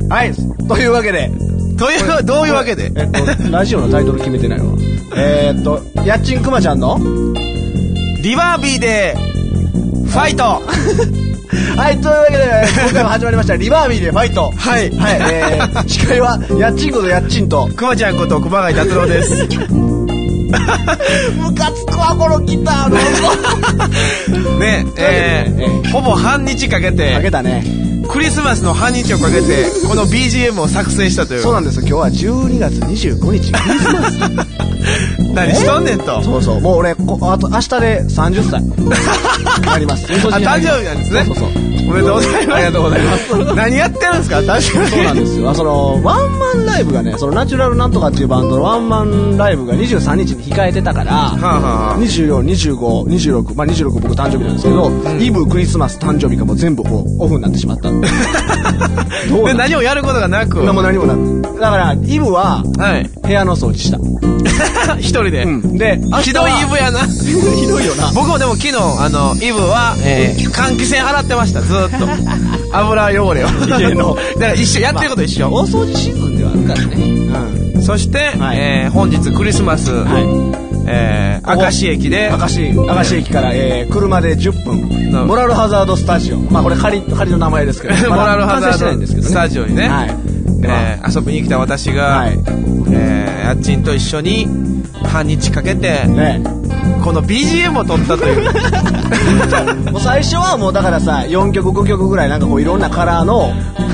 はい。というわけで。 どういうわけでラジオのタイトル決めてないわ。やっちんくまちゃんのリバービーでファイトはい、 というわけで、今回も始まりました、リバービーでファイト。 はい。 はい、司会は、やっちんことやっちんと、 くまちゃんこと熊谷達郎です。 ムカつくわ、このギターの音。 ね、ほぼ半日かけて。 かけたね。 クリスマスの半日をかけて、この BGM を作成したという。 そうなんですよ、今日は12月25日、クリスマス。 何しとんねんと。 そうそう、もう俺、あと明日で30歳。なります。 誕生日なんですね。 そうそう。 おめでとうございます。 ありがとうございます。 何やってるんですか？確かに。 そうなんですよ。ワンマンライブがね、ナチュラルなんとかっていうバンドのワンマンライブが23日に控えてたから、24、25、26、まあ26僕誕生日なんですけど、イブ、クリスマス、誕生日がもう全部こうオフになってしまった。 で、何もやることがなく。 何もなく。だから、イブは、部屋の掃除した。 一人で。 で、 ひどいイブやな。 ひどいよな。 僕もでも昨日、イブは、換気扇洗ってました、ずーっと。油汚れを。家の。だから一緒、やってること一緒。 大掃除シーズンではあるからね。 そして、本日クリスマス、明石駅で。 明石駅から、車で10分。モラルハザードスタジオ。まあこれ仮の名前ですけど。 モラルハザードスタジオにね。遊びに来た私が、あっちんと一緒に半日かけて、この BGM を撮ったという。 もう最初はもうだからさ、4曲5曲ぐらいなんかこういろんなカラーの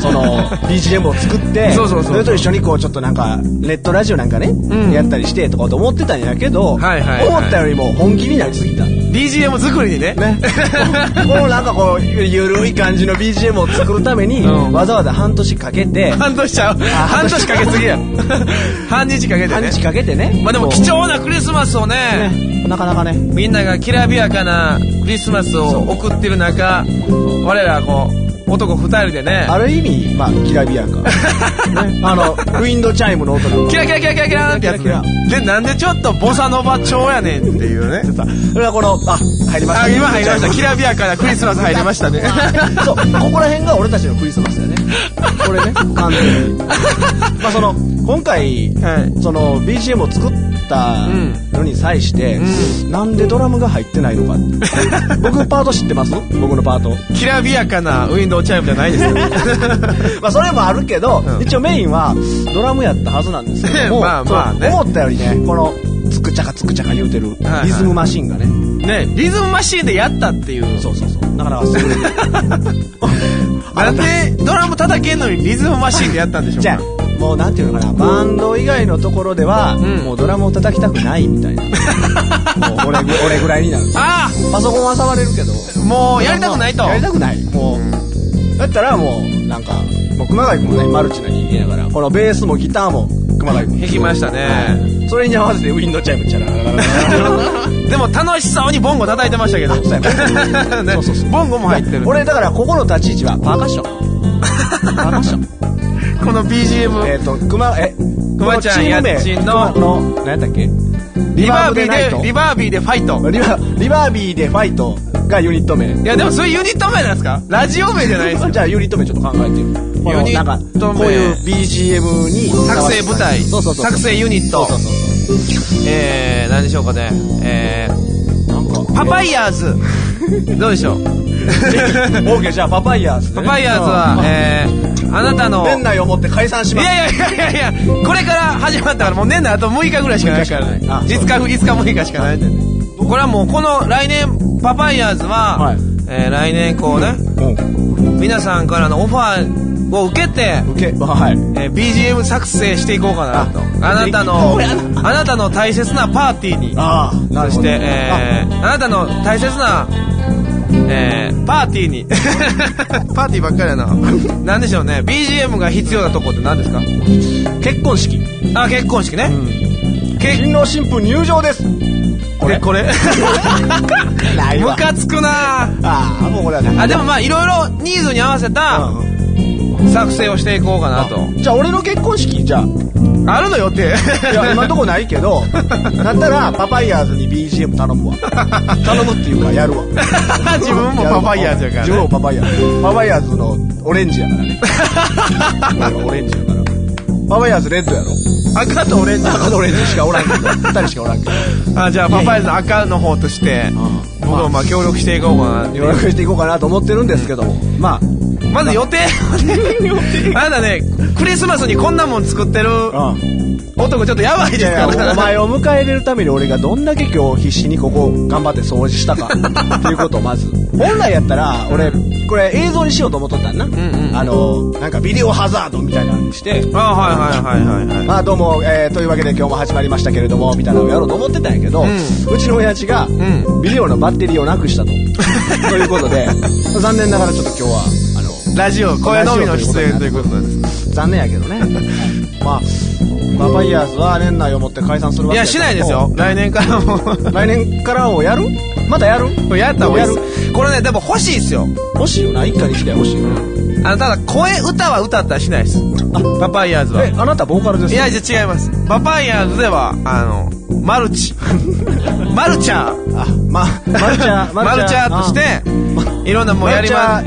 BGM を作って、それと一緒にこうちょっとなんかネットラジオなんかね、やったりしてとかと思ってたんやけど、思ったよりも本気になりすぎた。 BGM 作りにね。 このなんかこうゆるい感じの BGM を作るために、わざわざ半年かけて。 半年ちゃう。半年かけすぎや。半日かけてね。 半日かけてね。 まあでも貴重なクリスマスをね、 なかなかね、 みんながきらびやかなクリスマスを送ってる中、我らこう男2人でね、 ある意味まあきらびやか、ね、ウィンドチャイムの音なんかキラキラキラキラキラってやつで、なんでちょっとボサノバ調やねんっていうね。 それはこの入りました、 今入りました。きらびやかなクリスマス入りましたね。 そう、ここら辺が俺たちのクリスマスだよね。これね、完全に。まあ今回、BGM を作ったのに際して、なんでドラムが入ってないのか。僕パート知ってます？僕のパート。 きらびやかなウィンドウチャイムじゃないですよ。 まあそれもあるけど、一応メインはドラムやったはずなんですけども、 まあね、 思ったよりね、このつくちゃかつくちゃか言うてるリズムマシンがね、 リズムマシンでやったっていう。 そう。だからすぐなんでドラム叩けんのにリズムマシンでやったんでしょうか。 じゃあもうなんていうのかな、バンド以外のところでは、もうドラムを叩きたくないみたいな。もう俺ぐらいになる。パソコンは触れるけど、 もうやりたくないと。 やりたくない。もうだったらもうなんかもう熊谷君もねマルチな人間やから、このベースもギターも熊谷君弾きましたね。 それに合わせてウィンドチャイムチャララララ。 でも楽しそうにボンゴ叩いてましたけど。そう。ボンゴも入ってる。 俺だからここの立ち位置はパーカッション。 この BGM 熊ちゃんやっちんの何やったっけ、 リバービーでファイト。 リバービーでファイトがユニット名。 いやでもそれユニット名なんですか？ラジオ名じゃないですか。 じゃあユニット名ちょっと考えてよ。 ユニット名、 こういう BGM に作成舞台、作成ユニット、何でしょうかね、 なんかパパイヤーズどうでしょう。 OK、じゃあパパイヤーズ。 パパイヤーズはあなたの年内をもって解散します。 いやこれから始まったから、もう年内あと6日ぐらいしかないからね。5日6日しかないんでね。これはもうこの来年パパイヤーズは、来年こうね、皆さんからのオファーを受けて、BGM 作成していこうかなと。あなたの大切なパーティーに、そしてあなたの大切なパーティーにパーティーばっかりやな。なんでしょうね、 BGM が必要なとこって何ですか？ 結婚式。 結婚式ね。 新郎新婦入場です。これムカつくな。 もうこれはね。 でもまあいろいろニーズに合わせた作成をしていこうかなと。 じゃあ俺の結婚式、じゃああるの予定。 いや今んとこないけど、だったらパパイヤーズに BGM 頼むわ。頼むっていうかやるわ。 自分もパパイヤーズやからね。 自分もパパイヤーズのオレンジやからね。オレンジやから。パパイヤーズレッドやろ。 赤とオレンジ。 赤とオレンジしかおらんけど、2人しかおらんけど。 じゃあパパイヤーズの赤の方として僕もまあ協力していこうかな。 協力していこうかなと思ってるんですけども、まず予定あなたね、クリスマスにこんなもん作ってる男ちょっとやばいですから。 お前を迎え入れるために俺がどんだけ今日必死にここ頑張って掃除したかっていうことをまず。本来やったら俺これ映像にしようと思っとったんな。なんかビデオハザードみたいなのにして、まあどうも、というわけで今日も始まりましたけれどもみたいなのをやろうと思ってたんやけど、うちの親父がビデオのバッテリーをなくしたとということで、残念ながらちょっと今日はラジオ声のみの出演ということなんです。 残念やけどね。まあパパイヤーズは年内をもって解散するわけですけど。 いやしないですよ。来年からも。 来年からもやる？またやる？ やった方がいいです。これねでも欲しいですよ。 欲しいよな。一家に来て欲しいよな。 ただ歌は歌ったらしないです。パパイヤーズは。 あなたボーカルですか？ いやじゃ違います。パパイヤーズではマルチマルチャーマルチャーとしていろんなもんやります。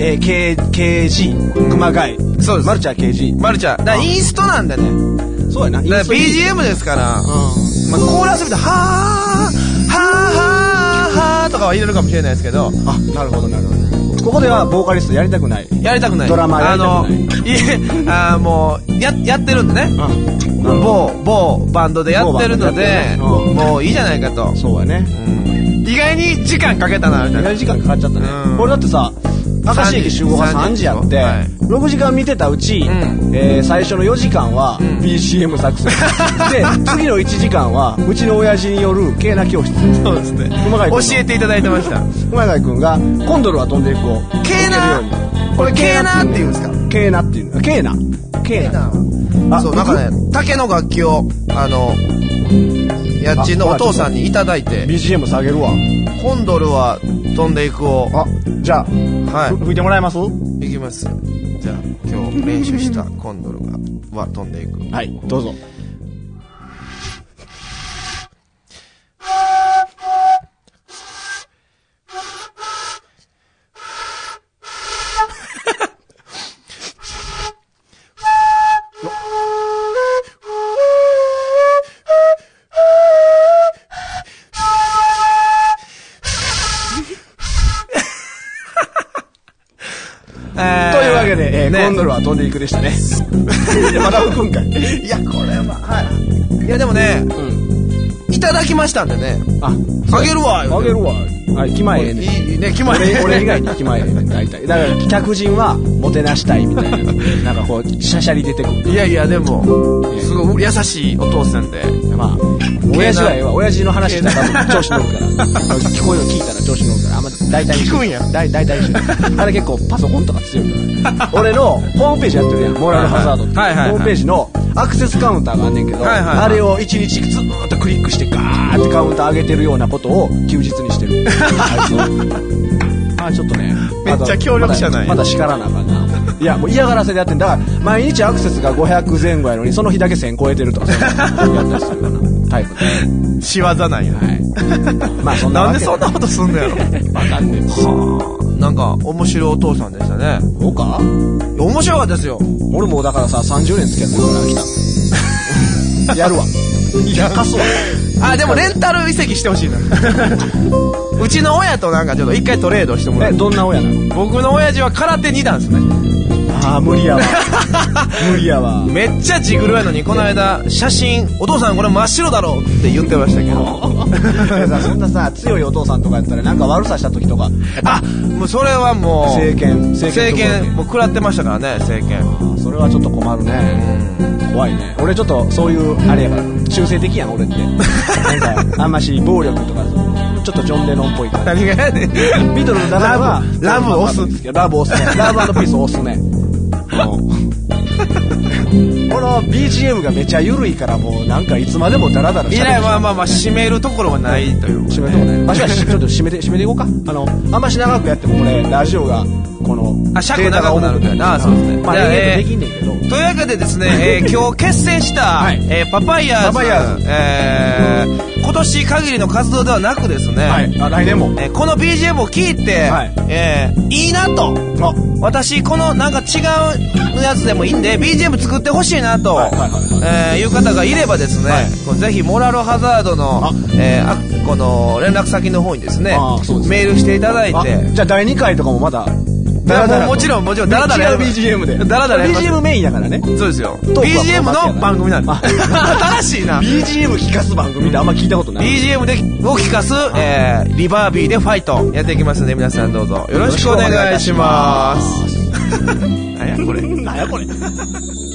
KG 熊谷。 そうです。 マルチャー KG。 マルチャー。だからインストなんだね。 そうやな。 だから BGM ですから、コーラスみたいなはーとかは入れるかもしれないですけど。 なるほどなるほど。ここではボーカリストやりたくない。ドラマやりたくない。 もうやってるんでね。某バンドでやってるので、もういいじゃないかと。 そうやね。 意外に時間かけたなみたいな。 意外に時間かかっちゃったね。これだってさ、明石駅集合が3時やって、6時間見てたうち、最初の4時間は BGM 作成で、次の1時間はうちの親父によるケーナ教室。 そうですね。教えていただいてました。 熊谷君がコンドルは飛んでいくをケーナ、これケーナって言うんですか？ ケーナっていう。ケーナ。 そうなんかね、竹の楽器を家賃のお父さんにいただいて BGM 下げるわ。 コンドルは飛んでいくを。 じゃあ吹いてもらえます？ いきます。じゃあ今日練習したコンドルは飛んでいく。 はい、どうぞ。コンドルは飛んでいくでしたね。まだ吹くんかい。 いやこれははい。いやでもね、いただきましたんでね。あげるわ。 あげるわ。気前ええね。 いいね、気前ええ。 俺以外に気前ええね。大体。だから客人はもてなしたいみたいな。なんかこうシャシャリ出てくる。 いやでもすごい優しいお父さんで。 まあ親父はええわ。親父の話したら多分調子乗るから。聞こえを聞いたら調子乗るから。大体聞くんや。 大体一緒。あれ結構パソコンとか強いから。俺のホームページやってるやん。モラルハザードって。ホームページのアクセスカウンターがあんねんけど、あれを1日ずーっとクリックしてガーってカウンター上げてるようなことを休日にしてる。ちょっとね。 めっちゃ協力者ない。 まだ叱らなあかんな。いやもう嫌がらせでやってんだから、毎日アクセスが500前後やのにその日だけ1000超えてるとかそういうやったりするようなタイプで。 仕業なんや。 まあそんなわけなんでそんなことすんのやろ。 わかんねえ。 なんか面白いお父さんでしたね。 そうか？ 面白かったですよ。 俺もだからさ30年付き合ってるから来た。やるわ。いや貸すわ。 でもレンタル移籍してほしいな。うちの親となんかちょっと一回トレードしてもらう。 どんな親なの？ 僕の親父は空手2段ですね。 無理やわ。無理やわ。 めっちゃジグルやのにこの間写真お父さんこれ真っ白だろって言ってましたけど。 そんなさ強いお父さんとかやったらなんか悪さした時とか。 もうそれはもう政権もう食らってましたからね政権。 それはちょっと困るね。怖いね。俺ちょっとそういうあれやから中性的やん俺って。なんかあんまし暴力とかちょっとジョン・レノンっぽいから。 何がやねん。 ビートルズの中はラブ押す。 ラブ押すね。ラブ&ピース押すね。 この BGM がめちゃ緩いからもうなんかいつまでもダラダラしゃべる。 いや、まあまあまあ、締めるところはないという。 締めるところない。まあ、ちょっと締めていこうか。あんまし長くやってもこれ、ラジオが、この、 尺長くなるんだよな、そうですね。 まあ、できんねんけど。 というわけでですね、今日結成した、パパイヤーズ、今年限りの活動ではなくですね、 来年も、 この BGM を聞いて、いいなと、私このなんか違うやつでもいいんで BGM 作ってほしいなという方がいればですね、ぜひモラルハザードのこの連絡先の方にですね、メールしていただいて、 じゃあ第2回とかもまだもちろんダラダラやる。 違う BGM で。 ダラダラやる。 BGM メインだからね。 そうですよ。BGM の番組なんです。新しいな。 BGM 聞かす番組ってあんま聞いたことない。 BGM を聞かす、リバービーでファイトやっていきますので、皆さんどうぞよろしくお願いします。何やこれ。